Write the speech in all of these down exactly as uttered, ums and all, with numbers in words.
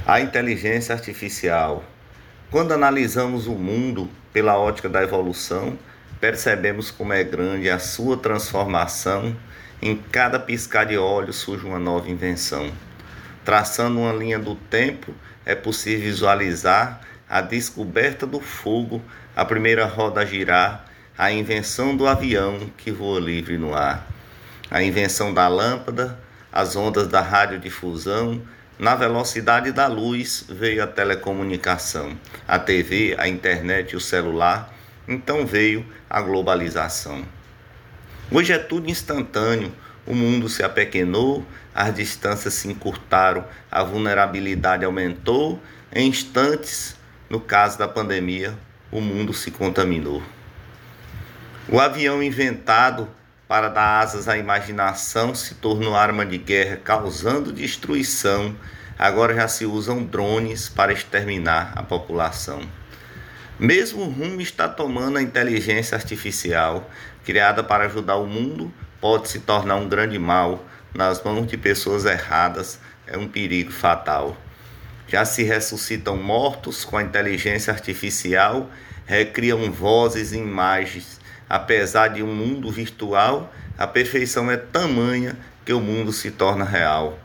A inteligência artificial. Quando analisamos o mundo pela ótica da evolução, percebemos como é grande a sua transformação. Em cada piscar de olhos surge uma nova invenção. Traçando uma linha do tempo, é possível visualizar a descoberta do fogo, a primeira roda a girar, a invenção do avião que voa livre no ar, a invenção da lâmpada, as ondas da radiodifusão. Na velocidade da luz veio a telecomunicação, a T V, a internet e o celular. Então veio a globalização. Hoje é tudo instantâneo, o mundo se apequenou, as distâncias se encurtaram, a vulnerabilidade aumentou. Em instantes, no caso da pandemia, o mundo se contaminou. O avião inventado para dar asas à imaginação se tornou arma de guerra, causando destruição. Agora já se usam drones para exterminar a população. Mesmo rumo está tomando a inteligência artificial, criada para ajudar o mundo, pode se tornar um grande mal. Nas mãos de pessoas erradas, é um perigo fatal. Já se ressuscitam mortos com a inteligência artificial, recriam vozes e imagens. Apesar de um mundo virtual, a perfeição é tamanha que o mundo se torna real.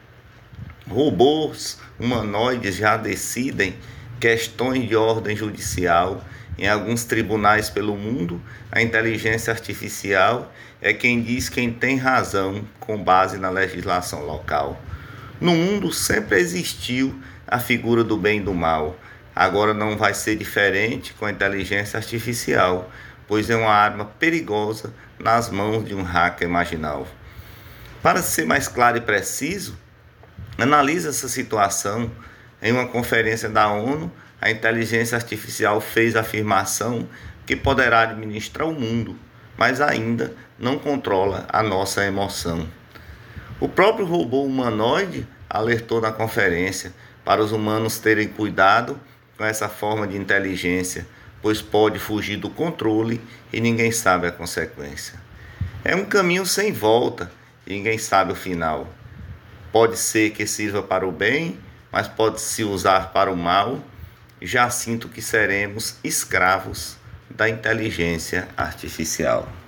Robôs humanoides já decidem questões de ordem judicial. Em alguns tribunais pelo mundo, a inteligência artificial é quem diz quem tem razão com base na legislação local. No mundo sempre existiu a figura do bem e do mal. Agora não vai ser diferente com a inteligência artificial, pois é uma arma perigosa nas mãos de um hacker marginal. Para ser mais claro e preciso, analise essa situação. Em uma conferência da ONU, a inteligência artificial fez a afirmação que poderá administrar o mundo, mas ainda não controla a nossa emoção. O próprio robô humanoide alertou na conferência para os humanos terem cuidado com essa forma de inteligência, pois pode fugir do controle e ninguém sabe a consequência. É um caminho sem volta e ninguém sabe o final. Pode ser que sirva para o bem, mas pode se usar para o mal. Já sinto que seremos escravos da inteligência artificial.